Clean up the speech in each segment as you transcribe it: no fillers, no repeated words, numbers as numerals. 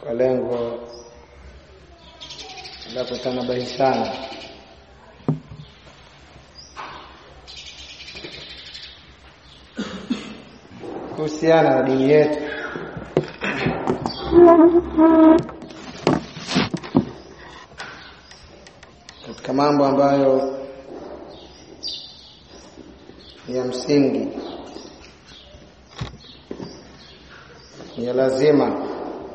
kwa lengo la kutanabahishana kuhusiana na dini yetu. Katika mambo ambayo ni ya msingi, ni ya lazima,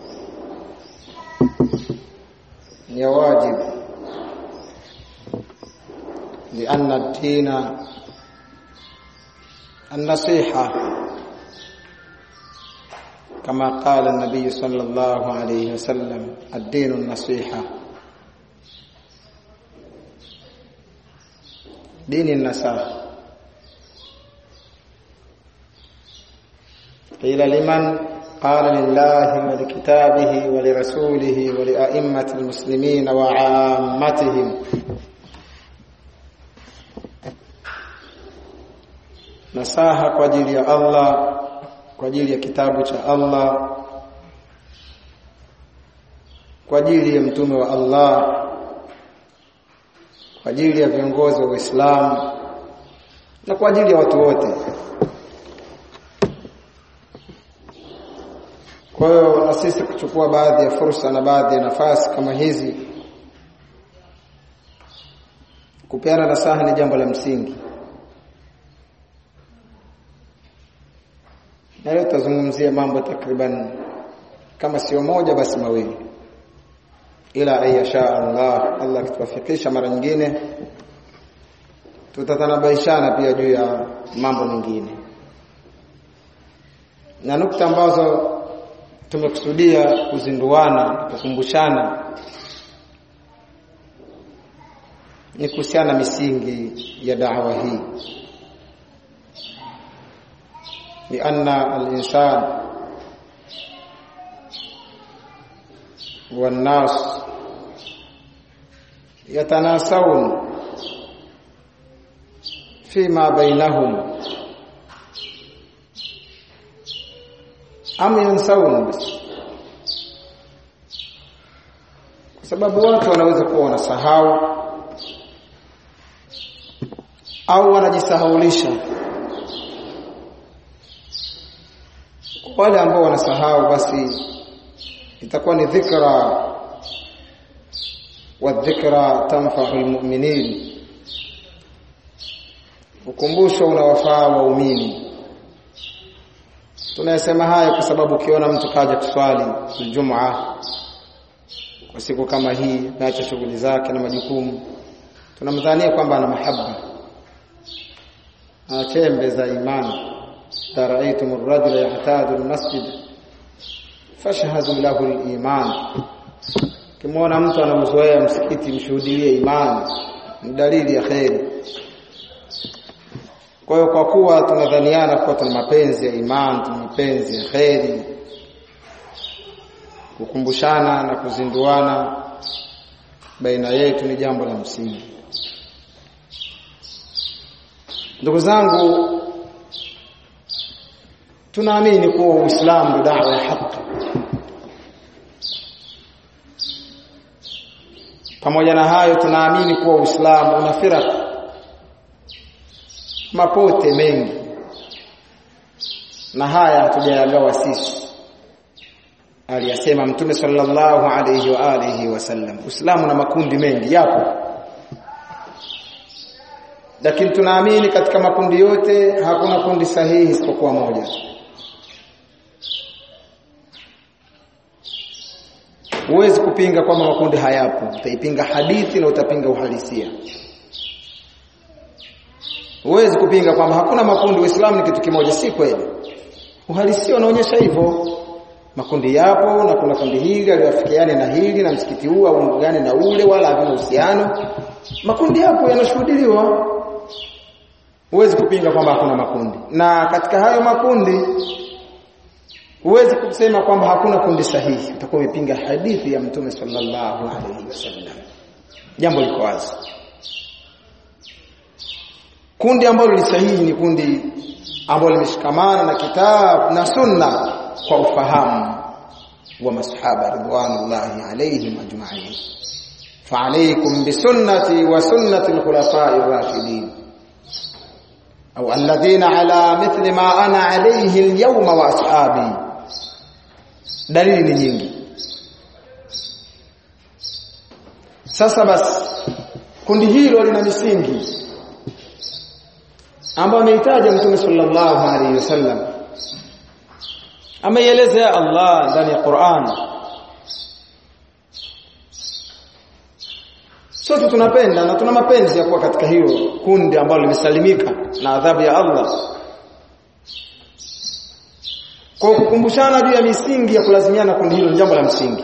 ni ya wajibu, لأن الدين النصيحة كما قال النبي صلى الله عليه وسلم الدين النصيحة. دين النصيحة قيل لمن؟ قال لله ولكتابه ولرسوله ولأئمة المسلمين وعامتهم. Nasaha kwa ajili ya Allah, kwa ajili ya kitabu cha Allah, kwa ajili ya mtume wa Allah, kwa ajili ya viongozi wa Uislamu na kwa ajili ya watu wote. Kwa hiyo na sisi kuchukua baadhi ya fursa na baadhi ya nafasi kama hizi kupeana nasaha ni jambo la msingi. Na leo tutazungumzia mambo takriban kama sio moja basi mawili, ila ayasha Allah akituwafikisha mara nyingine tutatanabaishana pia juu ya mambo mengine. Na nukta ambazo tumekusudia kuzinduana, kukumbushana ni kuhusiana misingi ya da'wa hii. لأن الإنسان والناس يتناسون فيما بينهم أم ينسون بس. sababu watu wanaweza kuwa wanasahau au wanajisahaulisha. Wale ambao wanasahau basi itakuwa ni dhikra, wa dhikra tanfa'u almu'minin. Ukumbusho unawafaa waumini. Tunasema haya kwa sababu ukiona mtu kaja kuswali Ijumaa kwa siku kama hii, naacha shughuli zake na majukumu, tunamdhania kwamba ana mahaba, ana chembe za imani. رأيتم الرجل يعتاد المسجد فاشهدوا له الإيمان. Kimwona mtu anamzoea msikiti, mshuhudie imani, ni dalili ya khairi. Kwa hiyo kwa kuwa tunadhaniana kuwa tuna mapenzi ya imani, tuna mapenzi ya khairi, kukumbushana na kuzinduana baina yetu ni jambo la msingi. Ndugu zangu, tunaamini kuwa Uislamu ni da'wa ya haki. Pamoja na hayo tunaamini kuwa Uislamu una firaq, mapote mengi, na haya hatujayagawa sisi. Aliyasema Mtume sallallahu alayhi wa alihi wasallam, Uislamu na makundi mengi yapo, lakini tunaamini katika makundi yote hakuna kundi sahihi isipokuwa moja. Huwezi kupinga kwamba makundi hayapo, utaipinga hadithi na utapinga uhalisia. Huwezi kupinga kwamba hakuna makundi, Uislamu ni kitu kimoja, si kweli. Uhalisia unaonyesha hivyo. Makundi yapo na kuna kundi hili aliwafikiane na hili na msikiti huu au gani na ule, wala havina uhusiano. Makundi yapo yanashuhudiliwa. Huwezi kupinga kwamba hakuna makundi. Na katika hayo makundi huwezi kusema kwamba hakuna kundi sahihi, utakuwa umepinga hadithi ya Mtume sallallahu alaihi wasallam. Jambo liko wazi. Kundi ambalo ni sahihi ni kundi ambalo limeshikamana na kitabu na sunna kwa ufahamu. wa masahaba ridwanullahi alayhim ajma'in. Fa'alaykum bisunnati wa sunnati al-khulafa'ir rashidin au alladhina ala mithli ma ana alayhi al-yawma wa ashabi. Dalili ni nyingi. Sasa basi kundi hilo lina misingi ambayo amehitaji Mtume sallallahu alaihi wasallam, ameieleza Allah ndani ya Qur'an. Sote tunapenda na tuna mapenzi ya kuwa katika hilo kundi ambalo limesalimika na adhabu ya Allah. Kwa kukumbushana juu ya misingi ya kulazimiana kundi hilo ni jambo la msingi.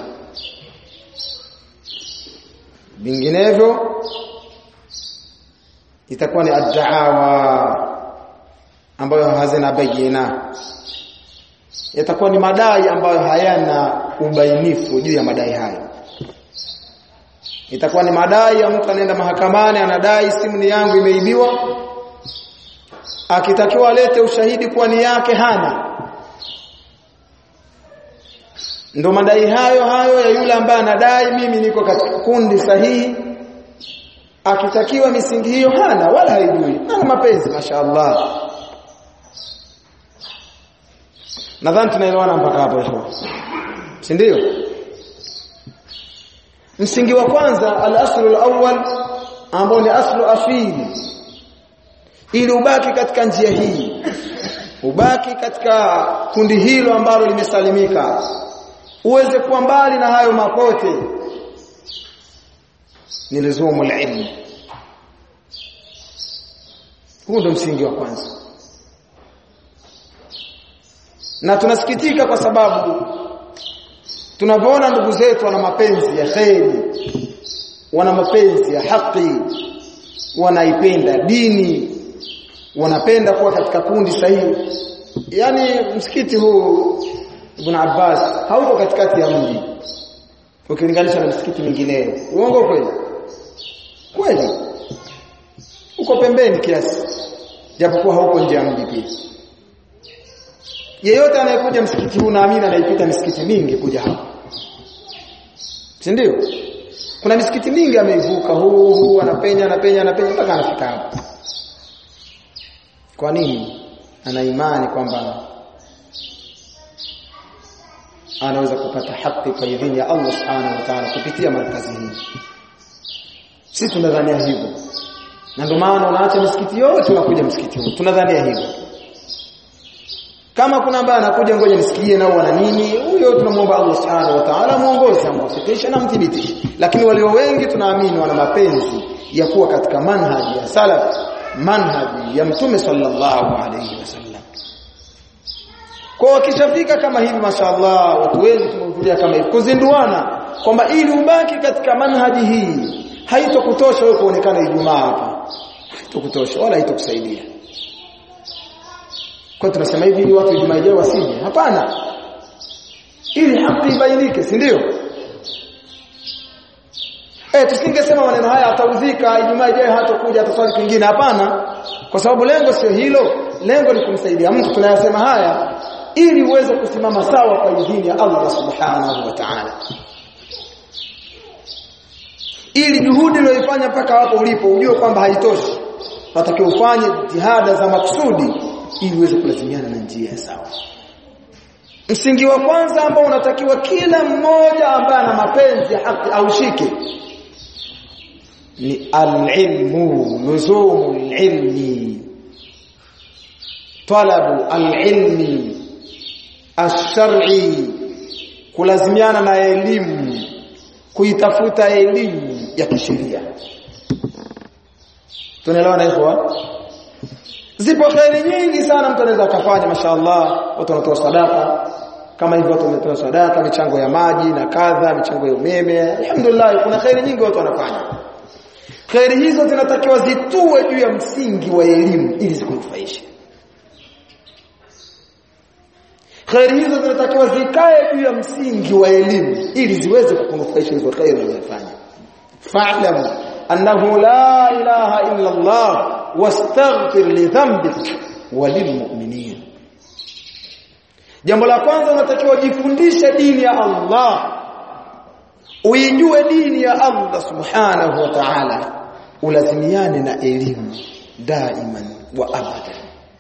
Vinginevyo itakuwa ni ad-da'awa ambayo hazina bayina, itakuwa ni madai ambayo hayana ubainifu juu ya madai hayo. Itakuwa ni madai ya mtu anaenda mahakamani anadai simu ni yangu imeibiwa, akitakiwa alete ushahidi kwa ni yake hana. Ndio madai hayo ya yule ambaye anadai mimi niko katika kundi sahihi, akitakiwa misingi hiyo hana wala haijui. Na mapenzi mashaallah. Nadhani tunaelewana mpaka hapo hiyo. Si ndio? Msingi wa kwanza al-aslu al-awwal ambao ni aslu asili, ili ubaki katika njia hii, ubaki katika kundi hilo ambalo limesalimika, uweze kuwa mbali na hayo mapote, ni lazumu al-ilm. Huo ndio msingi wa kwanza. Na tunasikitika kwa sababu tunapoona ndugu zetu wana mapenzi ya kheri, wana mapenzi ya haki, wanaipenda dini, wanapenda kuwa katika kundi sahihi. Yani msikiti huu Ibn Abbas hauko katikati ya mji ukilinganisha na msikiti mingineyo. Uongo kweli? Kweli. Uko pembeni kiasi, japokuwa hauko nje ya mji pia. Yeyote anayekuja msikiti huu naamini anaipita misikiti mingi kuja hapa. Si ndio? Kuna misikiti mingi ameivuka huu anapenya mpaka anafika hapa. Kwa nini? Ana imani kwamba anaweza kupata haki kwa idhini ya Allah Subhanahu wa Ta'ala kupitia markazi hii. Sisi tunadhania hivyo. Na ndio maana unaacha misikiti yote unakuja msikiti huu. Tunadhania hivyo. Kama kuna ambaye anakuja ngoja nisikie nao wana nini, huyo tunamuomba Allah Subhanahu wa Ta'ala muongoze, amwafikishe na mthibitishe. Lakini walio wengi tunaamini wana mapenzi ya kuwa katika manhaji ya salaf, manhaji ya Mtume sallallahu alayhi wasallam. Kwa wakishafika kama hivi mashaallah, watu wengi tumehudhuria kama hivi kuzinduana kwamba ili ubaki katika manhaji hii haitokutosha wewe kuonekana Ijumaa hapa. Haitokutosha wala haitokusaidia. Kwa tunasema hivi ili watu Ijumaa ijayo wasije. Hapana. Ili haki ibainike, si ndio? Tusingesema maneno haya atauzika Ijumaa ijayo hatakuja ataswali kingine. Hapana. Kwa sababu lengo sio hilo. Lengo ni kumsaidia mtu. Tunayasema haya ili uweze kusimama sawa kwa idhini ya Allah Subhanahu wa Ta'ala. Ili juhudi uliyoifanya mpaka hapo ulipo ujue kwamba haitoshi. Unatakiwa ufanye jitihada za makusudi ili uweze kulazimiana na njia sawa. Msingi wa kwanza ambao unatakiwa kila mmoja ambaye ana mapenzi ya haki aushike ni al-ilmu, luzumu al-ilmi, talabu al-ilmi ash-shar'i, kulazimiana na elimu, kuitafuta elimu ya kisheria. Tunaelewana hivyo? Zipo khairi nyingi sana mtu anaweza kufanya mashaallah. Watu wanatoa sadaka kama hivyo, watu wanatoa sadaka, michango ya maji na kadha, michango ya umeme. Alhamdulillah kuna khairi nyingi watu wanafanya. Khairi hizo zinatakiwa zitue juu ya msingi wa elimu ili zikunufaishe. Khairi hizo zinatakiwa zikae juu ya msingi wa elimu ili ziweze kukunufaisha hizo khairi unazofanya. Fa'lam annahu la ilaha illa Allah wastaghfir li dhanbik walilmu'minin. Jambo la kwanza unatakiwa ujifundishe dini ya Allah. Uijue dini ya Allah subhanahu wa ta'ala. Ulazimiane na elimu daiman wa abadan.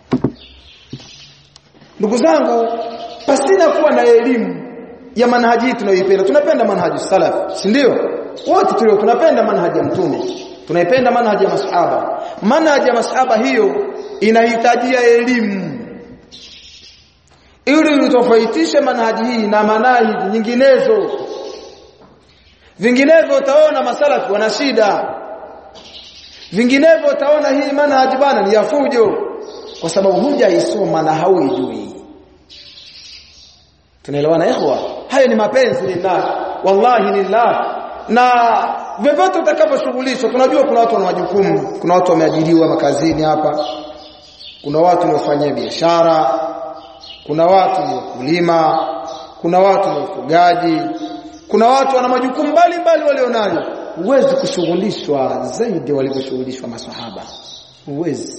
Ndugu zangu, pasina kuwa na elimu ya manhaji tunayoipenda. Tunapenda manhaji salaf, si ndio? Wote tulio tunapenda manhaji ya mtume. Tunaipenda manhaji ya masahaba. Manhaji ya masahaba hiyo inahitajia elimu. Ili utofautishe manhaji hii na manhaji nyinginezo. Vinginevyo utaona masalafi wana shida. Vinginevyo utaona hii manhaji bana ni ya fujo, kwa sababu hujaisoma na hauijui. Tunaelewana ikhwa? Haya ni mapenzi lillah, wallahi lillah. Na vyovyote utakaposhughulishwa, tunajua kuna watu wana majukumu, kuna watu wameajiriwa makazini hapa, kuna watu wanaofanya biashara, kuna watu ni wakulima, kuna watu ni wafugaji, kuna watu wana majukumu mbalimbali walionayo. Huwezi kushughulishwa zaidi walivyoshughulishwa maswahaba. Huwezi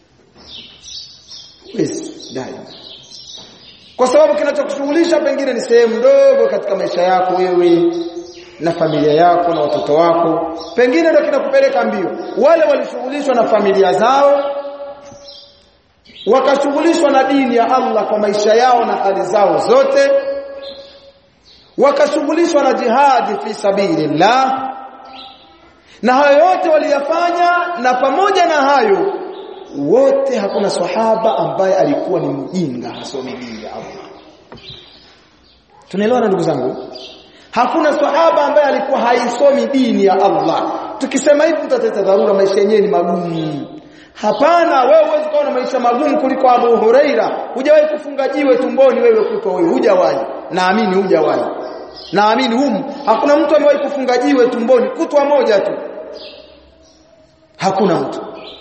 daima. Kwa sababu kinachokushughulisha pengine ni sehemu ndogo katika maisha yako wewe na familia yako na watoto wako. Pengine ndio kinakupeleka mbio. Wale walishughulishwa na familia zao, wakashughulishwa na dini ya Allah kwa maisha yao na hali zao zote, wakashughulishwa na jihadi fi sabilillah, na hayo yote waliyafanya. Na pamoja na hayo wote, hakuna sahaba ambaye alikuwa ni mjinga hasomi dini ya Allah. Tunaelewana ndugu zangu? Hakuna sahaba ambaye alikuwa haisomi dini ya Allah. Tukisema hivi tutateta dharura, maisha yenyewe ni magumu. Hapana, wewe huwezi kuwa na maisha magumu kuliko Abu Huraira. Hujawahi kufunga jiwe tumboni wewe kutwa wewe, hujawahi. Naamini hujawahi. Naamini hakuna mtu amewahi kufunga jiwe tumboni kutwa moja tu. Hakuna mtu.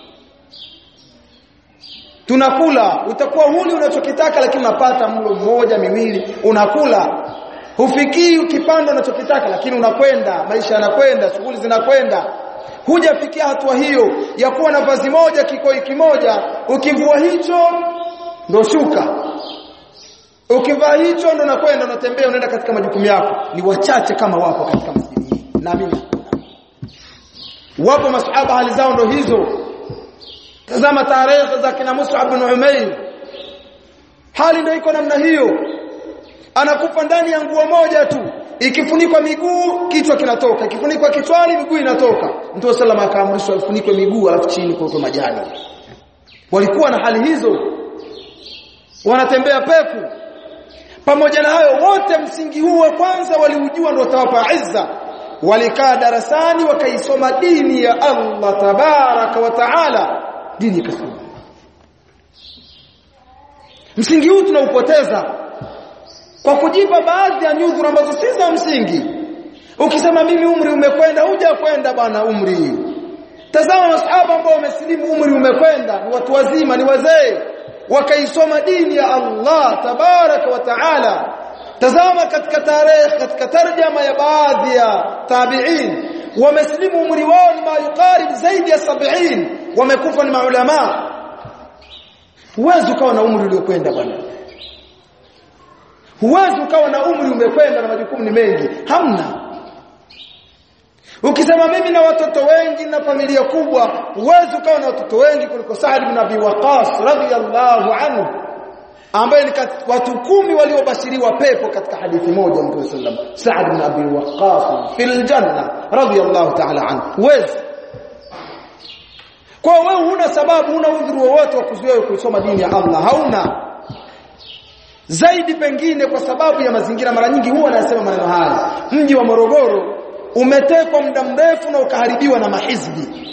Tunakula, utakuwa huli unachokitaka lakini unapata mlo mmoja miwili unakula. Hufikii ukipanda unachokitaka lakini unakwenda, maisha yanakwenda, shughuli zinakwenda. Hujafikia hatua hiyo ya kuwa na vazi moja kikoi kimoja, ukivua hicho ndo shuka. Ukivaa hicho ndo unakwenda unatembea unaenda katika majukumu yako. Ni wachache kama wapo katika msikiti hii. Naamini wapo masahaba hali zao ndo hizo. Tazama tarehe za kina Mus'ab ibn Umair. Hali ndio iko namna hiyo. Anakufa ndani ya nguo moja tu. Ikifunikwa miguu kichwa kinatoka, ikifunikwa kichwani miguu inatoka. Mtume sallallahu akaamrisha afunikwe miguu alafu chini kwa majani. Walikuwa na hali hizo. Wanatembea pepo. Pamoja na hayo wote, msingi huu wa kwanza waliujua ndio utawapa izza. Walikaa darasani wakaisoma dini ya Allah tabaraka wa taala, dini kasema. Msingi huu tunaupoteza kwa kujipa baadhi ya nyudhuru ambazo si za msingi. Ukisema mimi umri umekwenda, hujakwenda bwana umri. Tazama masahaba ambao wamesilimu umri umekwenda, ni watu wazima, ni wazee, wakaisoma dini ya Allah tabaraka wa taala. Tazama katika tarehe, katika tarjama ya baadhi ya tabi'in, wamesilimu umri wao ni mayukarib zaidi ya 70, wamekufa ni maulama. Huwezi ukawa na umri uliokwenda bwana. Huwezi ukawa na umri umekwenda na majukumu ni mengi. Hamna. Ukisema mimi na watoto wengi na familia kubwa, huwezi ukawa na watoto wengi kuliko Sa'd ibn Abi Waqqas radhiyallahu anhu, ambaye ni watu 10 waliobashiriwa pepo katika hadithi moja. Mtume sallam, Sa'd ibn Abi Waqqas fil janna radhiyallahu ta'ala anhu. Huwezi. Kwa wewe huna sababu, huna udhuru wowote wa kuzuia kusoma dini ya Allah. Hauna. Zaidi pengine kwa sababu ya mazingira. Mara nyingi huwa anasema maneno haya. Mji wa Morogoro umetekwa muda mrefu na ukaharibiwa na mahizbi.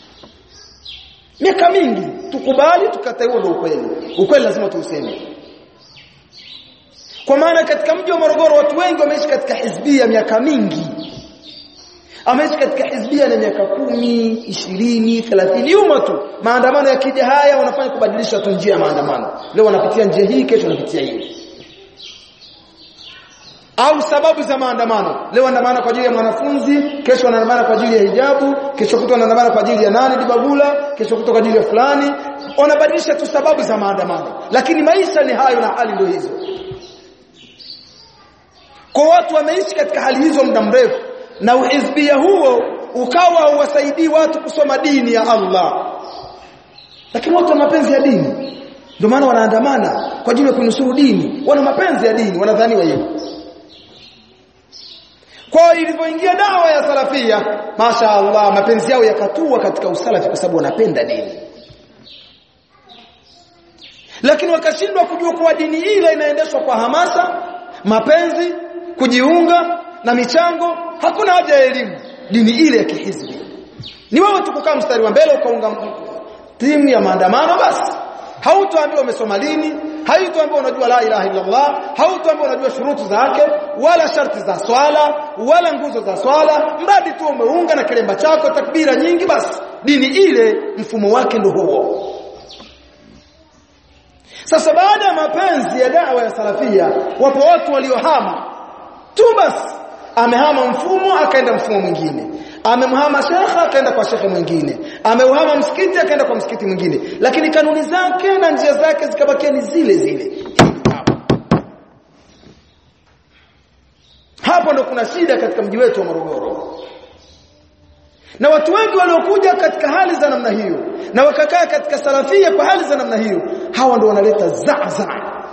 Miaka mingi, tukubali tukatae, ndio ukweli. Ukweli lazima tuuseme. Kwa maana katika mji wa Morogoro watu wengi wameishi katika hizbia miaka mingi. Ameishi katika hizbia na miaka 10, 20, 30 nyuma tu. Maandamano yakija haya wanafanya kubadilisha tu njia ya maandamano. Leo wanapitia njia hii, kesho wanapitia hii. Au sababu za maandamano. Leo wanaandamana kwa ajili ya mwanafunzi, kesho wanaandamana kwa ajili ya hijabu, kesho kutwa wanaandamana kwa ajili ya nani dibagula, kesho kutwa kwa ajili ya fulani. Wanabadilisha tu sababu za maandamano. Lakini maisha ni hayo na hali ndio hizo. Kwa watu wameishi katika hali hizo muda mrefu, na uhizbia huo ukawa uwasaidii watu kusoma dini ya Allah. Lakini watu wana mapenzi ya dini, ndio maana wanaandamana kwa ajili ya kunusuru dini. Wana mapenzi ya dini, wanadhaniwa hivyo. Kwa ilivyoingia dawa ya salafia, masha Allah, mapenzi yao yakatua katika usalafi kwa sababu wanapenda dini. Lakini wakashindwa kujua kuwa dini ile inaendeshwa kwa hamasa, mapenzi, kujiunga na michango. Hakuna haja ya elimu. Dini ile ya kihizbi ni wewe tu kukaa mstari wa mbele ukaunga timu ya maandamano basi. Hautoambiwa umesoma lini, haitoambiwa unajua la ilaha illa Allah, hautoambiwa unajua shurutu zake wala sharti za swala wala nguzo za swala, mradi tu umeunga na kilemba chako takbira nyingi basi. Dini ile mfumo wake ndio huo. Sasa baada ya mapenzi ya da'wa ya salafia, wapo watu waliohama tu basi. Amehama mfumo akaenda mfumo mwingine, amemhama shekha akaenda kwa shekhe mwingine, ameuhama msikiti akaenda kwa msikiti mwingine, lakini kanuni zake na njia zake zikabakia ni zile zile. Hapo ndo kuna shida katika mji wetu wa Morogoro. Na watu wengi waliokuja katika hali za namna hiyo na wakakaa katika salafia kwa hali za namna hiyo, hawa ndo wanaleta zaza,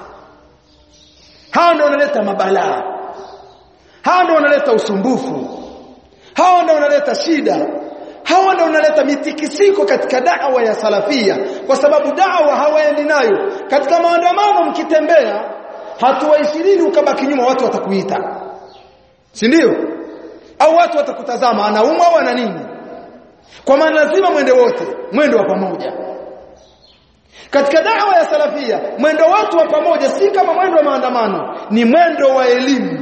hawa ndo wanaleta mabalaa, hawa ndo wanaleta usumbufu, hawa ndo wanaleta shida, hawa ndo wanaleta mitikisiko katika da'wa ya salafia. Kwa sababu da'wa hawaendi nayo. Katika maandamano mkitembea hatua 20 ukabaki nyuma, watu watakuita, si ndio? Au watu watakutazama anauma au ana nini. Kwa maana lazima mwende wote, mwendo wa pamoja. Katika da'wa ya salafia mwendo watu wa pamoja si kama mwendo wa maandamano, ni mwendo wa elimu.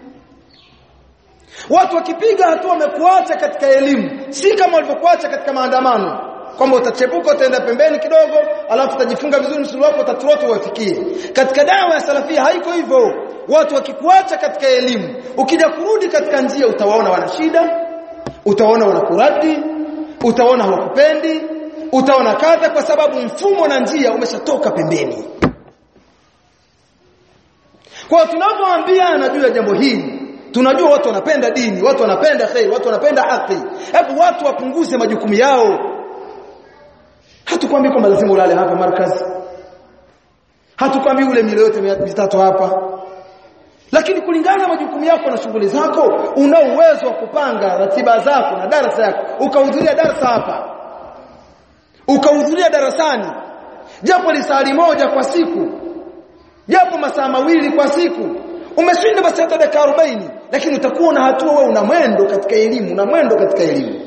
Watu wakipiga hatua wamekuacha katika elimu, si kama walivyokuacha katika maandamano, kwamba utachepuka utaenda pembeni kidogo alafu utajifunga vizuri msuli wako utatroti uwafikie. Katika dawa ya salafia haiko hivyo. Watu wakikuacha katika elimu, ukija kurudi katika njia utawaona wana shida, utawaona wanakuradi, utawaona hawakupendi, utaona kadha, kwa sababu mfumo na njia umeshatoka pembeni. Kwa tunapoambia na juu ya jambo hili, tunajua watu wanapenda dini, watu wanapenda khair, watu wanapenda haki. Hebu watu wapunguze majukumu yao. Hatukwambii kwamba lazima ulale hapa markazi, hatukwambii ule milo yote mitatu hapa, lakini kulingana na majukumu yako na shughuli zako, una uwezo wa kupanga ratiba zako na darasa yako, ukahudhuria darasa hapa, ukahudhuria darasani japo ni saa moja kwa siku, japo masaa mawili kwa siku. Umeshinda basi hata dakika 40, lakini utakuwa na hatua wewe una mwendo katika elimu, una mwendo katika elimu.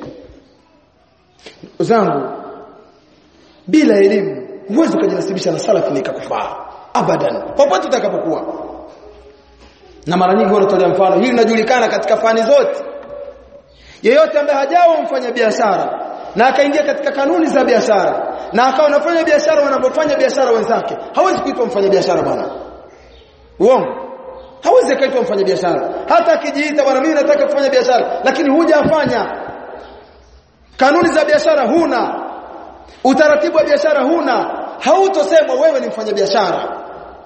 Zangu, bila elimu huwezi kujinasibisha na salafi na ikakufaa abadan popote utakapokuwa. Na mara nyingi wanatolea mfano, hili linajulikana katika fani zote. Yeyote ambaye hajawa mfanya biashara na akaingia katika kanuni za biashara na akawa anafanya biashara wanapofanya biashara wenzake, hawezi kuitwa mfanya biashara bwana. Uongo. Hawezi kaitwa mfanya biashara. Hata akijiita bwana mimi nataka kufanya biashara, lakini hujafanya. Kanuni za biashara huna, utaratibu wa biashara huna, hautosema wewe ni mfanya biashara.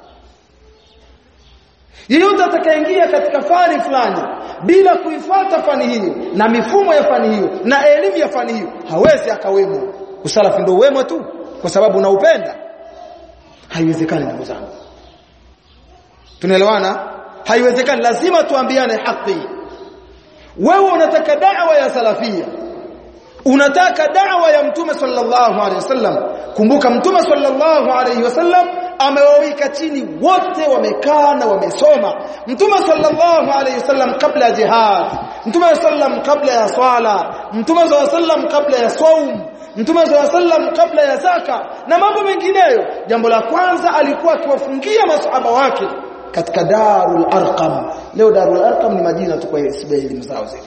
Yeyote atakayeingia katika fani fulani bila kuifuata fani hiyo na mifumo ya fani hiyo na elimu ya fani hiyo, hawezi akawemo. Usalafi ndio wemo tu kwa sababu unaupenda. Haiwezekani ndugu zangu. Tunaelewana? Haiwezekani, lazima tuambiane haki. Wewe unataka da'wa ya salafia, unataka da'wa ya Mtume sallallahu alaihi wasallam. Kumbuka Mtume sallallahu alaihi wasallam amewaweka chini wote, wamekaa na wamesoma. Mtume sallallahu alaihi wasallam kabla ya jihad, Mtume sallam kabla ya swala, Mtume sallam kabla ya saum, Mtume sallam kabla ya zaka na mambo mengineyo. Jambo la kwanza alikuwa akiwafungia masahaba wake katika Darul Arqam. Leo Darul Arqam ni majina tu kwa elimu zao zile.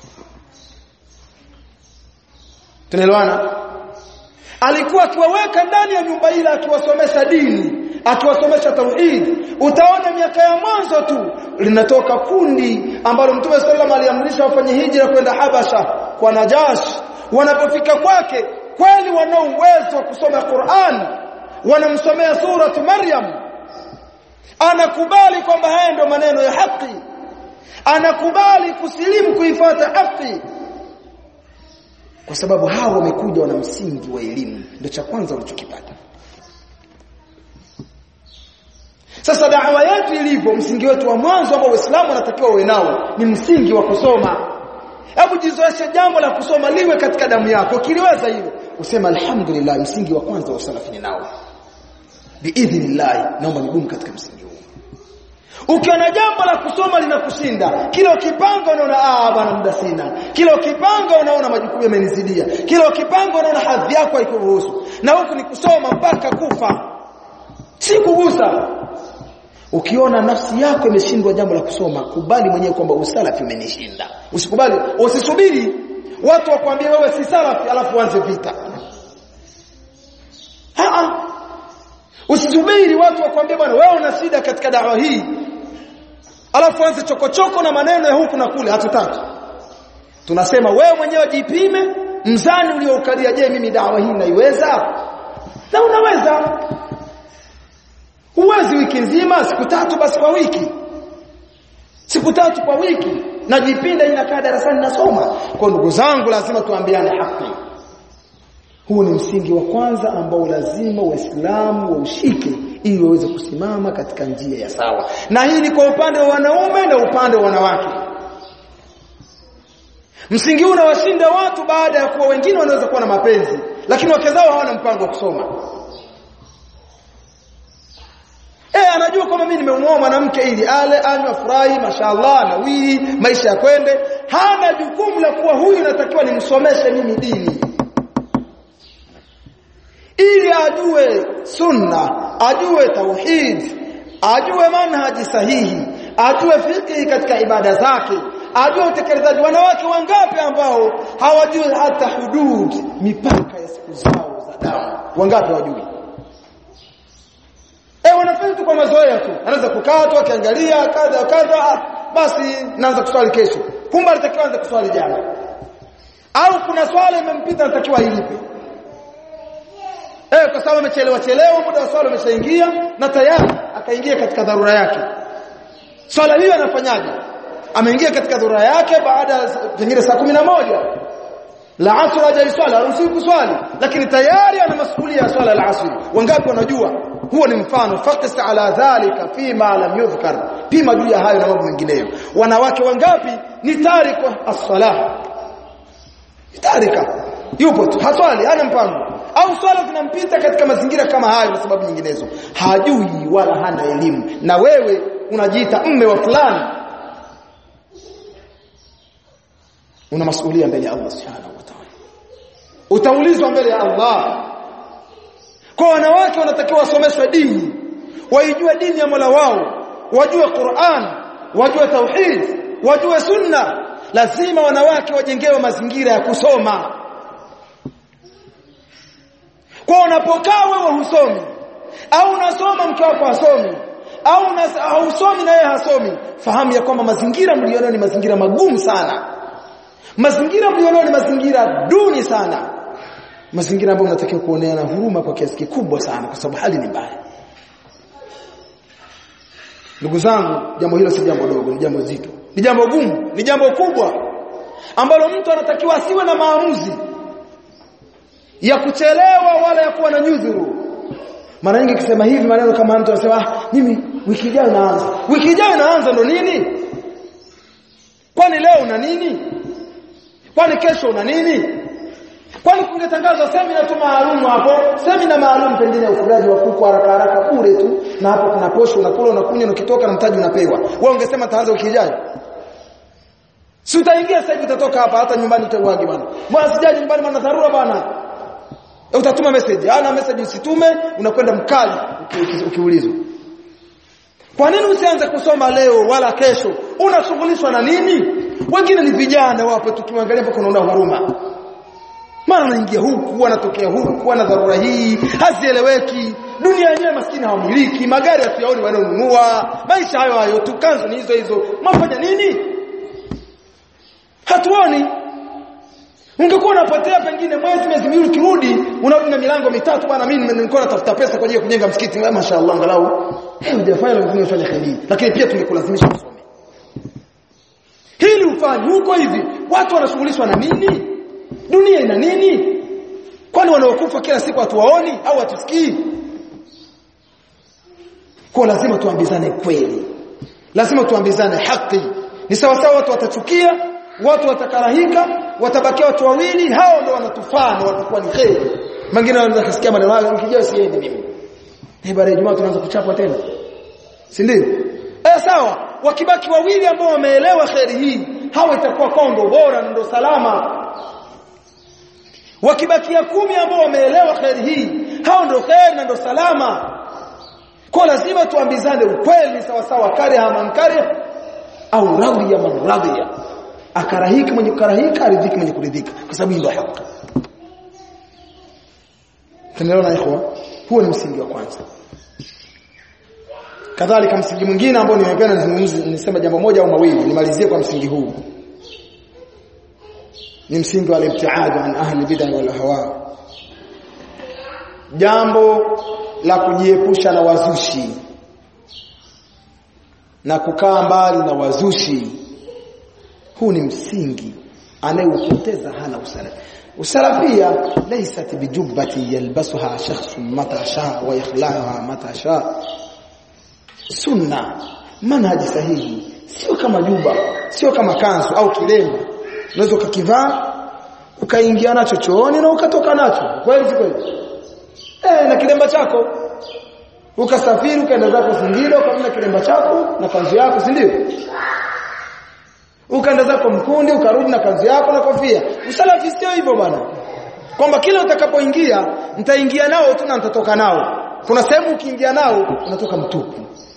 Tunaelewana? Alikuwa akiwaweka ndani ya nyumba ile akiwasomesha dini, akiwasomesha tauhid. Utaona miaka ya mwanzo tu linatoka kundi ambalo Mtume sallallahu aliamrisha wafanye hijra kwenda Habasha kwa Najash. Wanapofika kwake, kweli wana uwezo wa kusoma Qur'an, wanamsomea suratu Maryam, anakubali kwamba haya ndio maneno ya haki. anakubali kusilimu kuifuata haki, kwa sababu hao wamekuja wana msingi wa elimu, ndio cha kwanza walichokipata. Sasa da'wa yetu ilivyo, msingi wetu wa mwanzo ambao Uislamu unatakiwa uwe nao ni msingi wa kusoma. Hebu jizoeshe jambo la kusoma liwe katika damu yako. Ukiliweza hilo, usema alhamdulillah, msingi wa kwanza wa salafi ni nao. Biidhnillah, naomba nidumu katika msingi huu. Ukiona jambo la kusoma linakushinda, kila ukipanga unaona bwana muda sina, kila ukipanga unaona majukumu yamenizidia, kila ukipanga unaona hadhi yako haikuruhusu, na huku ni kusoma mpaka kufa, si kugusa. Ukiona nafsi yako imeshindwa jambo la kusoma, kubali mwenyewe kwamba usalafi umenishinda. Usikubali, usisubiri watu wakwambie wewe si salafi alafu uanze vita. Usisubiri watu wakwambie bwana wewe una shida katika dawa hii alafu uanze chokochoko na maneno ya huku na kule. Hatutaki. Tunasema wewe mwenyewe jipime mzani ulioukalia, je, mimi dawa hii naiweza? Na unaweza. Huwezi wiki nzima, siku 3 basi kwa wiki. Siku 3 kwa wiki najipinda inakaa darasani nasoma. Kwa ndugu zangu, lazima tuambiane haki. Huu ni msingi wa kwanza ambao lazima Waislamu waushike ili waweze kusimama katika njia ya sawa. Na hii ni kwa upande wa wanaume na upande wa wanawake. Msingi huu unawashinda watu baada ya kuwa wengine wanaweza kuwa na mapenzi, lakini wake zao hawana mpango wa kusoma. Anajua kama mimi nimemuoa mwanamke ili ale anywe furahi mashaallah na maisha ya kwende, hana jukumu la kuwa huyu natakiwa nimsomeshe mimi dini, ili ajue sunna, ajue tauhid, ajue manhaji sahihi, ajue fiqh katika ibada zake, ajue utekelezaji. Wanawake wangapi ambao hawajui hata hudud, mipaka ya siku zao za damu? Wangapi hawajui? Wanafanya tu kwa mazoea tu. Anaweza kukaa tu akiangalia kadha basi naanza kuswali kesho. Kumbe alitakiwa aanze kuswali jana. Au kuna swala imempita anatakiwa ilipe. Kwa sababu amechelewa muda wa swala umeshaingia na tayari akaingia katika dharura yake. Swala hiyo anafanyaje? Ameingia katika dharura yake baada pengine saa 11. La asr haja swala, usiku swali, lakini tayari ana masuhulia ya swala la asr. Wangapi wanajua? Huo ni mfano. Faqis ala dhalika fima lam yudhkar, pima juu ya hayo na mambo mengineyo. Wanawake wangapi ni tarika as-salah, tarika, yupo tu haswali, hana mpango, au swala zinampita katika mazingira kama hayo na sababu nyinginezo, hajui wala hana elimu. Na wewe unajiita mme wa fulani, una masuhulia mbele ya Allah subhanahu wa ta'ala, utaulizwa mbele ya Allah. Kwa wanawake wanatakiwa wasomeshwe dini, waijue dini ya Mola wao, wajue Qur'an, wajue tauhid, wajue sunna. Lazima wanawake wajengewe mazingira ya kusoma. Kwa unapokaa wewe husomi, au unasoma mke wako hasomi, au husomi na yeye hasomi, fahamu ya kwamba mazingira mlionao ni mazingira magumu sana. Mazingira mlionao ni mazingira duni sana. Mazingira ambayo mnatakiwa kuoneana huruma kwa kiasi kikubwa sana, kwa sababu hali ni mbaya. Ndugu zangu, jambo hilo si jambo dogo, ni jambo zito, ni jambo gumu, ni jambo kubwa ambalo mtu anatakiwa asiwe na maamuzi ya kuchelewa wala ya kuwa na nyudhuru. Mara nyingi kusema hivi maneno kama mtu anasema mimi wiki ijayo naanza. Wiki ijayo naanza ndo nini? Kwani leo una nini? Kwani kesho una nini? Kwani kungetangazwa semina tu maalum hapo, semina maalum pengine ufugaji wa kuku haraka bure tu, na hapo kuna posho unakula unakunywa na ukitoka na mtaji unapewa. Wewe ungesema taanza wiki ijayo. Si utaingia sasa hivi utatoka hapa hata nyumbani utawagi bwana. Bwana sijaji nyumbani maana dharura bwana. Utatuma message. Ana message usitume, unakwenda mkali ukiulizwa. Kwa nini usianze kusoma leo wala kesho? Unashughulishwa na nini? Wengine ni vijana wapo, tukiangalia hapo kunaona huruma. Mara anaingia huku, anatokea huku, ana dharura hii, hazieleweki. Dunia yenyewe maskini hawamiliki, magari hasiyaoni wanaonunua, maisha hayo tu, kanzu ni hizo. Mafanya nini? Hatuoni. Ungekuwa unapotea pengine miezi miwili kirudi, unarudi na milango mitatu bwana, mimi nilikuwa natafuta pesa kwa ajili ya kujenga msikiti, mashaallah angalau. Hujafanya lazima ufanye kheri. Lakini pia tungekulazimisha kusoma. hili ufanye huko hivi. Watu wanashughulishwa na nini? Dunia ina nini? Kwani wanaokufa kila siku hatuwaoni au hatusikii? Kwa lazima tuambizane kweli. Lazima tuambizane haki. Ni sawa sawa watu watachukia, watu watakarahika, watabakia watu wawili, hao ndio wanatufaa na watakuwa ni kheri. Mwingine anaanza kusikia maneno hayo, nikijua siende mimi. Baada ya Ijumaa tunaanza kuchapwa tena. Si ndio? Sawa, wakibaki wawili ambao wameelewa kheri hii, hao itakuwa kondo bora na ndio salama. Wakibakia 10 ambao wameelewa kheri hii, hao ndio kheri na ndio salama. Kwa lazima tuambizane ukweli sawa sawa, kariha man kariha au radhiya man radhiya. Akarahika mwenye kukarahika, aridhika mwenye kuridhika, kwa sababu ndio haki. Tunaelewana ikhwa? Huo ni msingi wa kwanza. Kadhalika msingi mwingine ambao nimependa nizungumzie, nisema jambo moja au mawili, nimalizie kwa msingi huu. Ni msingi wa al-ibtiad an ahli bid'ah wal ahwa. Jambo la kujiepusha na wazushi na kukaa mbali na wazushi, huu ni msingi anayeupoteza hana usalafi. Usalafia laysat bijubbati yalbasuha shakhsun mata shaa wa yakhla'uha mata shaa. Sunna, manhaji sahihi, sio kama juba, sio kama kanzu au kilemba. Unaweza ukakivaa ukaingia nacho chooni na ukatoka nacho. Kweli si kweli? Na kilemba chako ukasafiri ukaenda zako Singida ukamna kilemba chako na kanzu yako, si ndio? Ukaenda zako Mkundi ukarudi na kanzu yako na kofia. Usalafi sio hivyo bwana. Kwamba kila utakapoingia nitaingia nao tu na nitatoka nao. Kuna sehemu ukiingia nao unatoka mtupu.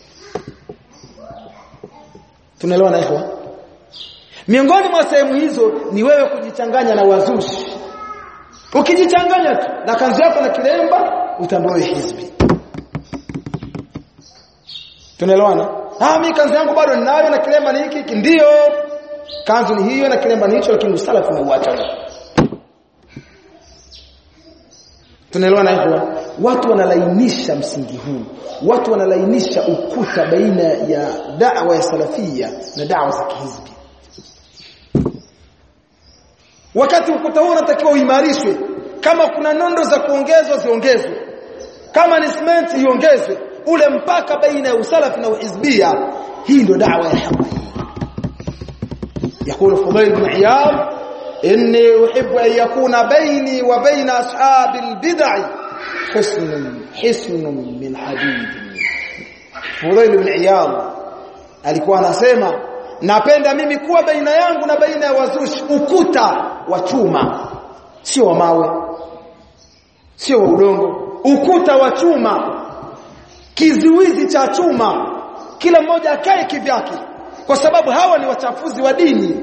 Tunaelewana ikhwa? Miongoni mwa sehemu hizo ni wewe kujichanganya na wazushi. Ukijichanganya tu na kanzu yako na kilemba utamboe hizbi. Tunaelewana? Mimi kanzu yangu bado ninayo na kilemba ni hiki, ndio. Kanzu ni hiyo na kilemba ni hicho, lakini usalafu umeuacha. Tunaelewana hivyo? Watu wanalainisha msingi huu. Watu wanalainisha ukuta baina ya da'wa ya salafia na da'wa za kihizbi. Wakati ukuta huu unatakiwa uimarishwe. Kama kuna nondo za kuongezwa ziongezwe. Kama ni cement iongezwe. Ule mpaka baina ya usalafi na uhizbia, hii ndio da'wa ya haki. يقول فضيل بن عياض إني أحب أن يكون بيني وبين أصحاب البدع حصن من حديد. فضيل بن عياض alikuwa anasema napenda mimi kuwa baina yangu na baina ya wazushi ukuta wa chuma, sio wa mawe, sio wa udongo, ukuta wa chuma, kizuizi cha chuma, kila mmoja akae kivyake, kwa sababu hawa ni wachafuzi wa dini.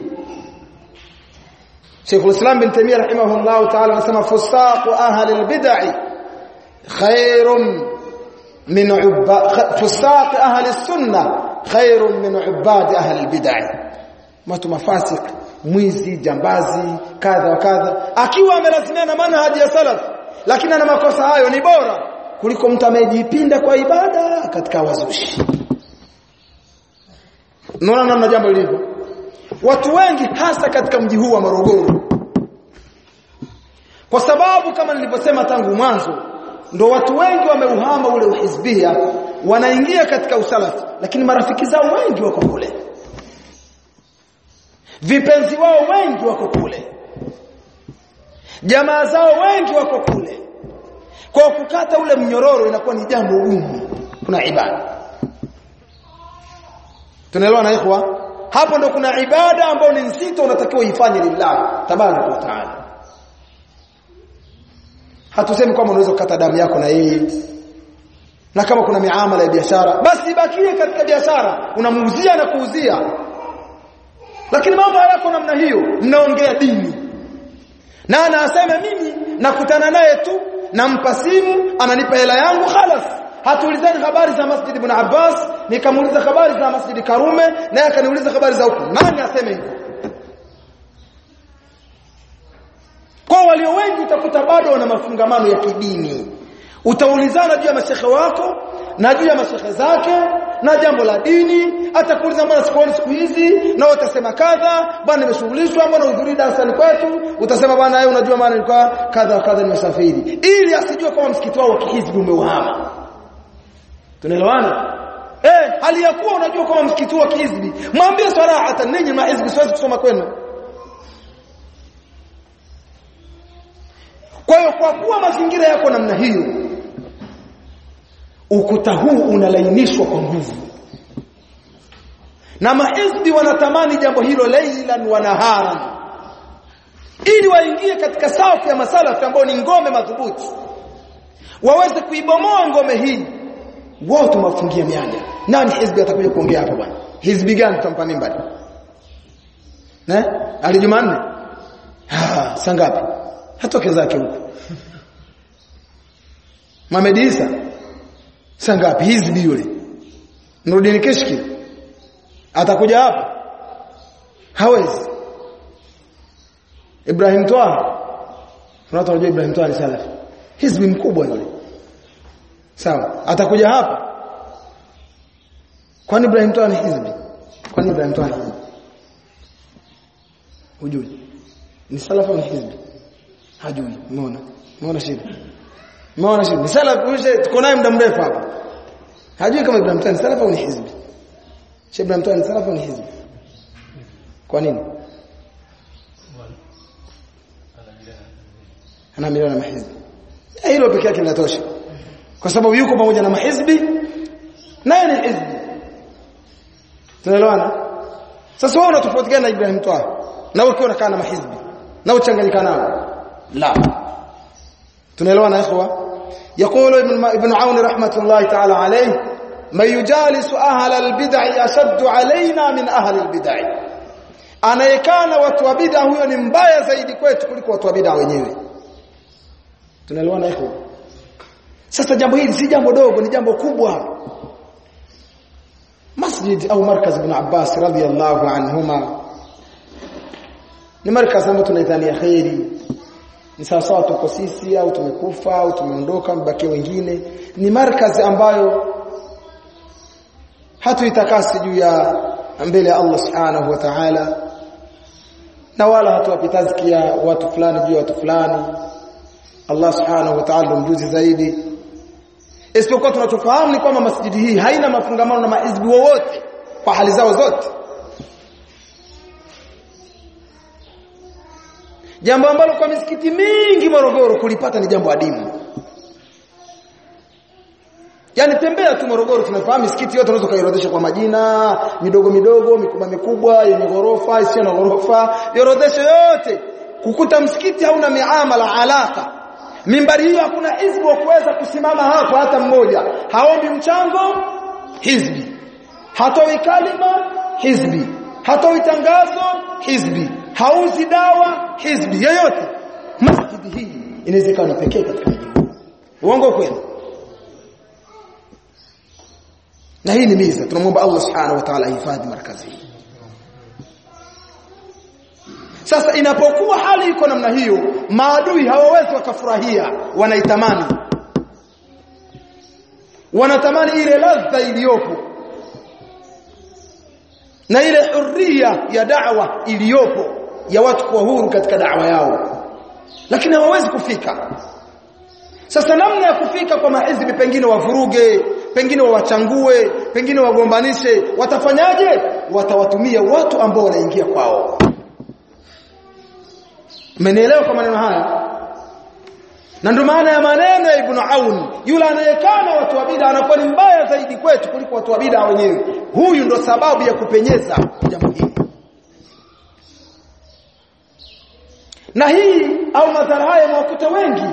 Sheikh al-Islam bin Taymiyyah rahimahullah ta'ala anasema fusaq ahli al-bid'ah khairun min fusaq ahli as-sunnah khairun min ubad ahli al-bid'ah. Watu mafasik, mwizi, jambazi, kadha wa kadha, akiwa amelazimia na manhaji ya salaf lakini ana makosa hayo, ni bora kuliko mtu amejipinda kwa ibada katika wazushi. Naona namna jambo lilivyo. Watu wengi hasa katika mji huu wa Morogoro, kwa sababu kama nilivyosema tangu mwanzo, ndo watu wengi wameuhama ule uhizbia, wanaingia katika usalafi, lakini marafiki zao wengi wako kule, vipenzi wao wengi wako kule, jamaa zao wengi wako kule. Kwa kukata ule mnyororo inakuwa ni jambo gumu. Kuna ibada, tunaelewa na ikhwa, hapo ndo kuna ibada ambayo ni nzito, unatakiwa ifanye lillah tabaraka wa taala. Hatusemi kama unaweza kukata damu yako na yeye, na kama kuna miamala ya biashara basi ibakie katika biashara, unamuuzia na kuuzia, lakini mambo hayako namna hiyo. Mnaongea dini na anasema mimi nakutana naye tu, nampa simu, ananipa hela yangu, khalas. Hatuulizani habari za Masjid Ibn Abbas, nikamuuliza habari za Masjid Karume, naye akaniuliza habari za huko. Nani aseme hivyo? Kwa walio wengi utakuta bado wana mafungamano ya kidini. Utaulizana juu ya mashehe wako na juu ya mashehe zake na jambo la dini, atakuuliza mbona sikuoni siku hizi, na utasema kadha, bwana nimeshughulishwa, mbona hudhuri darasani kwetu, utasema bwana wewe unajua maana nilikuwa kadha nimesafiri, ili asijue kama msikiti wao wa kihizbi umeuhama. Tunaelewana? Hali ya kuwa unajua kama msikiti wa kihizbi, mwambie sarahatan, ninyi mahizbi siwezi kusoma kwenu. Kwa hiyo kwa kuwa mazingira yako namna hiyo, ukuta huu unalainishwa kwa nguvu, na mahizbi wanatamani jambo hilo lailan wa naharan, ili waingie katika safu ya masalafi ambao ni ngome madhubuti, waweze kuibomoa ngome hii. Wao tumafungia mianya. Nani hizbi atakuja kuongea hapa bwana? Hizbi gani tutampa mimbari? Ali Jumanne? Saa ngapi? Hatoke zake huko. Mohamed Isa? Saa ngapi? Hizbi yule. Nuruddin Kishki atakuja hapa? Hawezi. Ibrahim Twaha? Unataka Ibrahim Twaha ni salafi. Hizbi mkubwa yule. Sawa, atakuja hapa? Kwani Ibrahim Twaha ni hizbi? Kwani Ibrahim Twaha ni hizbi? Hujui? Ni salafu ni hizbi? Hajui. Umeona shida? Ni salafu, tuko naye muda mrefu hapa. Hajui kama Ibrahim Twaha ni salafu ni hizbi. Sheikh Ibrahim Twaha ni salafu ni hizbi. Kwa nini? Ana milioni mahizbi. Hilo pekee yake linatosha. Kwa sababu yuko pamoja na mahizbi, naye ni hizbi. Tunaelewana? Sasa wewe unatofautiana na Ibrahim Twaha na ukiwa unakaa na mahizbi na uchanganyika nao? La. Tunaelewana ikhwa? يقول ابن عون رحمة الله تعالى عليه: من يجالس أهل البدع أشد علينا من أهل البدع. Anayekana watu wa bid'a huyo ni mbaya zaidi kwetu kuliko watu wa bid'a wenyewe. Tunaelewana ikhwa? Sasa jambo hili si jambo dogo, ni jambo kubwa. Masjid au markaz ibn Abbas radhiyallahu anhuma ni markaz ambao tunaitania khairi. Ni sawa tuko sisi au tumekufa au tumeondoka mbaki wengine, ni markaz ambayo hatuitakasi juu ya mbele ya Allah subhanahu wa ta'ala, na wala hatuwapitazkia watu fulani juu ya watu fulani. Allah subhanahu wa ta'ala mjuzi zaidi. Isipokuwa tunachofahamu ni kwamba masjidi hii haina mafungamano na mahizbi wowote kwa hali zao zote. Jambo ambalo kwa misikiti mingi Morogoro kulipata ni jambo adimu. Yaani tembea tu Morogoro, tunafahamu misikiti yote unaweza kuiorodhesha kwa majina, midogo, mikubwa, yenye ghorofa, isiyo na ghorofa, iorodheshe yote. Kukuta msikiti hauna miamala alaka. Mimbari hiyo hakuna hizbi wa kuweza kusimama hapo hata mmoja. Haombi mchango, hizbi. Hatoi kalima, hizbi. Hatoi tangazo, hizbi. Hauzi dawa, hizbi. Yoyote. Masjidi hii inawezekana pekee katika mji. Uongo kweli? Na hii ni miza. Tunamwomba Allah subhanahu wa ta'ala hifadhi markazi hii. Sasa inapokuwa hali iko namna hiyo, maadui hawawezi wakafurahia, wanaitamani. Wanatamani ile ladha iliyopo na ile huria ya da'wa iliyopo ya watu kuwa huru katika da'wa yao, lakini hawawezi kufika. Sasa namna ya kufika kwa mahizbi, pengine wavuruge, pengine wawachangue, pengine wagombanishe, watafanyaje? Watawatumia watu ambao wanaingia kwao. Mmenielewa kwa maneno haya? Na ndio maana ya maneno ya Ibn Aun, yule anayekana watu wa bid'a anakuwa ni mbaya zaidi kwetu kuliko watu wa bid'a wenyewe. Huyu ndo sababu ya kupenyeza jambo hili. Na hii au madhara haya mwakuta wengi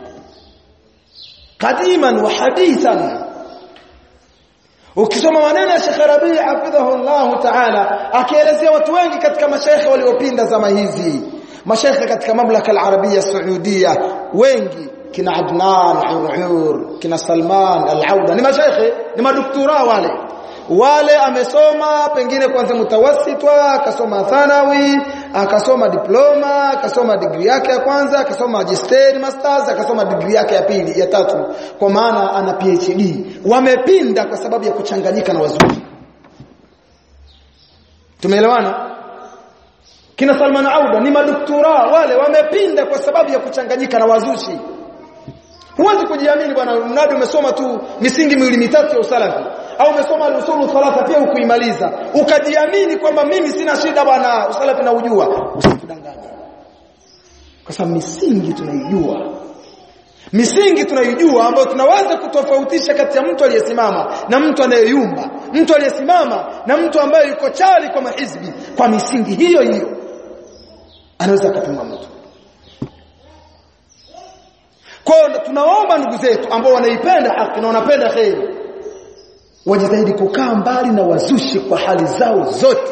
kadiman wa hadithan. Ukisoma maneno ya Sheikh Rabi' hafidhahu Allah ta'ala, akielezea watu wengi katika mashaikh waliopinda zama hizi, mashaikh katika mamlaka al-Arabia Saudia wengi, kina Adnan Urur, kina Salman al-Auda, ni mashaikh, ni madoktora wale. wale amesoma pengine kwanza mutawassitwa, akasoma thanawi, akasoma diploma, akasoma degree yake ya kwanza, akasoma magister masters, akasoma degree yake ya pili ya tatu, kwa maana ana PhD. Wamepinda kwa sababu ya kuchanganyika na wazushi. Tumeelewana? Kina Salman Auda ni madoktora, wale wamepinda kwa sababu ya kuchanganyika na wazushi. Huwezi kujiamini bwana, mnadi umesoma tu misingi miwili mitatu ya usalafi au umesoma al-usulu thalatha pia ukuimaliza, ukajiamini kwamba mimi sina shida bwana, usalafi na ujua. Usikudanganye. Kwa sababu misingi tunaijua. Misingi tunaijua ambayo tunaweza kutofautisha kati ya mtu aliyesimama na mtu anayeyumba, mtu aliyesimama na mtu ambaye yuko chali kwa mahizbi. Kwa misingi hiyo hiyo anaweza kupima mtu. Kwa tunaomba ndugu zetu ambao wanaipenda haki na wanapenda khair, wajitahidi kukaa mbali na wazushi kwa hali zao zote.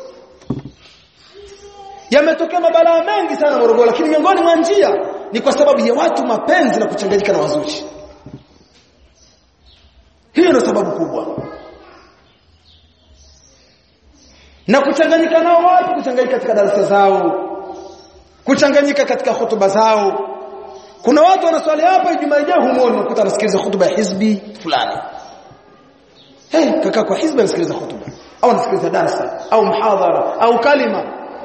Yametokea mabalaa mengi sana Morogoro, lakini miongoni mwa njia ni kwa sababu ya watu mapenzi na kuchanganyika na wazushi. Hiyo ndio sababu kubwa. Na kuchanganyika nao watu, kuchanganyika katika darasa zao, kuchanganyika katika hutuba zao. Kuna watu wanaswali hapa Ijumaa ijayo humuoni unakuta anasikiliza hutuba ya hizbi fulani. Kaka kwa hizbi anasikiliza hutuba au anasikiliza darasa au muhadhara au kalima.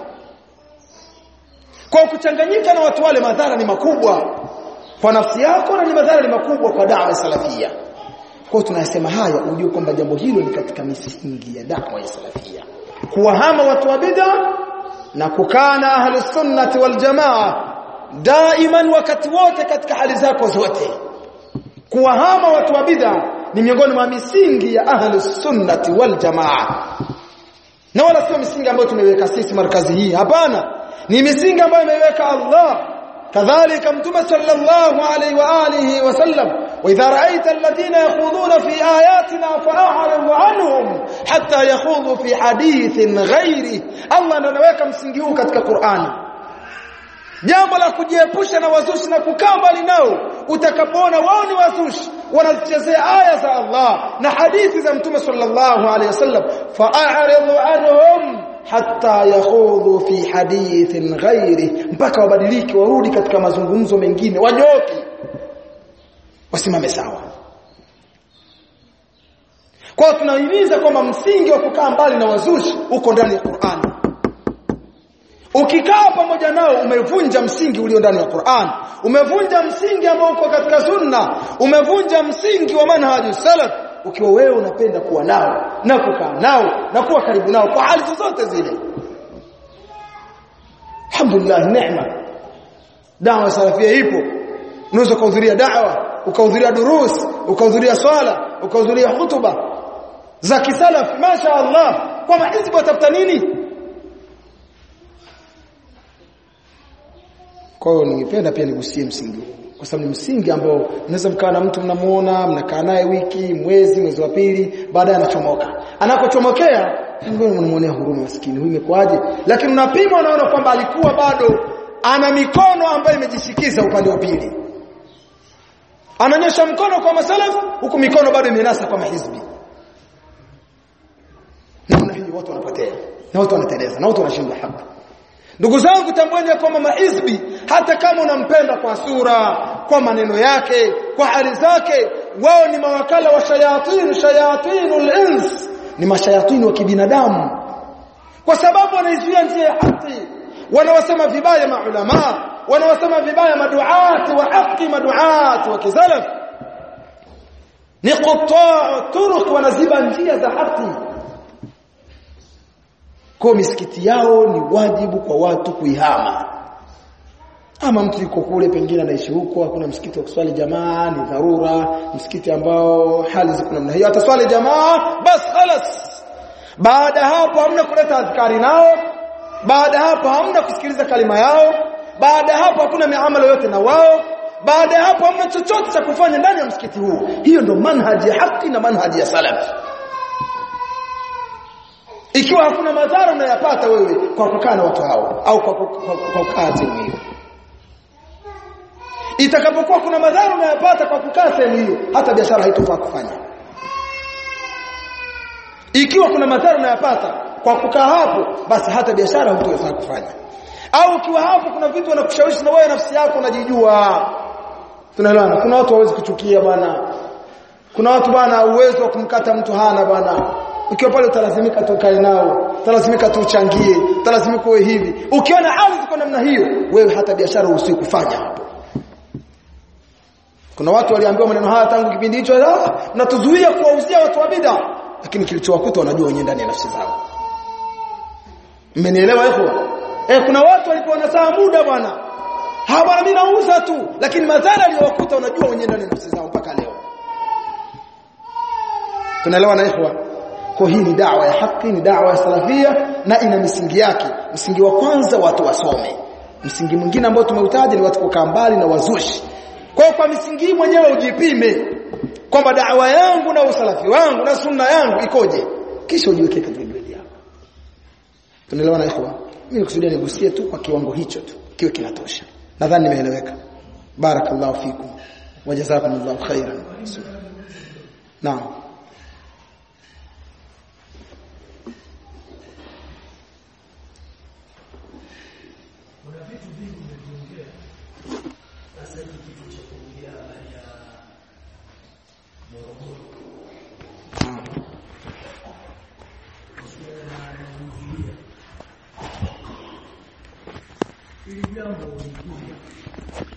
Kwa kuchanganyika na watu wale madhara ni makubwa kwa nafsi yako na ni madhara ni makubwa kwa da'wa salafia. Kwa tunasema haya ujue kwamba jambo hilo ni katika misingi ya da'wa ya salafia. Kuwahama watu wa bid'a na kukaa na ahlus sunnah wal jamaa daiman wakati wote katika hali zako zote. Kuwahama watu wa bid'a ni miongoni mwa misingi ya ahlus sunnah wal jamaa. Na wala sio misingi ambayo tumeweka sisi markazi hii, hapana. Ni misingi ambayo imeweka Allah. Kadhalika Mtume sallallahu alayhi wa alihi wasallam, wa idha ra'aita alladhina yakhuduna fi ayatina fa'arid anhum hatta yakhudhu fi hadithin ghairi. Allah ndiye anaweka msingi huu katika Qur'ani. Jambo la kujiepusha na wazushi na kukaa mbali nao. Utakapoona wao ni wazushi wanazichezea aya za Allah na hadithi za Mtume sallallahu alayhi wasallam, fa'arid anhum hatta yakhudhu fi hadithin ghairi, mpaka wabadilike warudi katika mazungumzo mengine, wanyoke wasimame sawa. Kwa tunahimiza kwamba msingi wa kukaa mbali na wazushi uko ndani ya Qur'an. Ukikaa pamoja nao umevunja msingi ulio ndani ya Qur'an, umevunja msingi ambao uko katika sunna, umevunja msingi wa manhaji salaf. Ukiwa wewe unapenda kuwa nao na kukaa nao na kuwa karibu nao kwa hali zote zile, alhamdulillah, neema. Da'wa salafia ipo. Unaweza kuhudhuria da'wa, ukahudhuria durus, ukahudhuria swala, ukahudhuria hutuba za kisalaf, masha Allah. Kwa mahizbi watafuta nini? Kwa hiyo ningependa pia nigusie msingi huu, kwa sababu ni msingi ambao unaweza mkaa na mtu mnamuona, mnakaa naye wiki, mwezi wa pili, baadaye anachomoka. Anapochomokea, ngoja mnamuonea huruma maskini, huyu imekwaje? Lakini unapima unaona kwamba alikuwa bado ana mikono ambayo imejishikiza upande wa pili. Ananyosha mkono kwa masalaf, huku mikono bado imenasa kwa mahizbi. Na hiyo watu wanapotea, na watu wanateleza, na watu wanashinda haki. Ndugu zangu, tambueni kwamba mahizbi hata kama unampenda kwa sura, kwa maneno yake, kwa hali zake, wao ni mawakala wa shayatinul ins, ni mashayatini wa kibinadamu. Kwa sababu wanaizuia njia ya haki, wanawasema vibaya maulama, wanawasema vibaya maduati wa haki, maduati wa kizalaf, ni quttaa turuq, wanaziba njia za haki. Kwa misikiti yao ni wajibu kwa watu kuihama. Ama mtu yuko kule pengine anaishi huko, hakuna msikiti wa kuswali jamaa, ni dharura, msikiti ambao hali ziko namna hiyo, ataswali jamaa bas khalas. Baada hapo hamna kuleta adhkari nao, baada hapo hamna kusikiliza kalima yao, baada hapo hakuna miamala yote na wao, baada hapo hamna chochote cha kufanya ndani ya msikiti huu. Hiyo ndio manhaji ya haki na manhaji ya salaf. Ikiwa hakuna madhara unayopata wewe kwa kukaa na watu hao au kwa kukaa sehemu hiyo, itakapokuwa kuna madhara unayopata kwa kukaa sehemu hiyo, hata biashara haitofaa kufanya. Ikiwa kuna madhara unayopata kwa kukaa hapo, basi hata biashara hutaweza kufanya. Au ukiwa hapo kuna vitu wanakushawishi na wewe nafsi yako unajijua. Tunaelewana? Kuna watu hawezi kuchukia bwana. Kuna watu bwana uwezo wa kumkata mtu hana bwana. Ukiwa pale utalazimika tukae nao, utalazimika tuchangie, utalazimika uwe hivi. Ukiona ardhi kwa namna hiyo, wewe hata biashara usikufanya hapo. Kuna watu waliambiwa maneno haya tangu kipindi hicho, mnatuzuia kuwauzia watu wa bid'a, lakini kilichowakuta wanajua wenyewe ndani ya nafsi zao. Mmenielewa hapo? Kuna watu walipoona saa muda bwana, bwana mimi nauza tu, lakini madhara aliyowakuta wanajua wenyewe ndani ya nafsi zao mpaka leo. Tunaelewa na ikhwa? Kwa hii ni da'wa ya haki, ni da'wa ya salafia na ina misingi yake. Msingi wa kwanza watu wasome. Msingi mwingine ambao tumeutaja ni watu kukaa mbali na wazushi. Kwa misingi mwenyewe ujipime kwamba da'wa yangu na usalafi wangu na sunna yangu ikoje, kisha ujiweke katika grade yako. Tunaelewa na ikhwa? Mimi nikusudia nigusie tu kwa kiwango hicho tu, kiwe kinatosha. Nadhani nimeeleweka. Barakallahu fikum wa jazakumullahu khairan. Naam. Ili jambo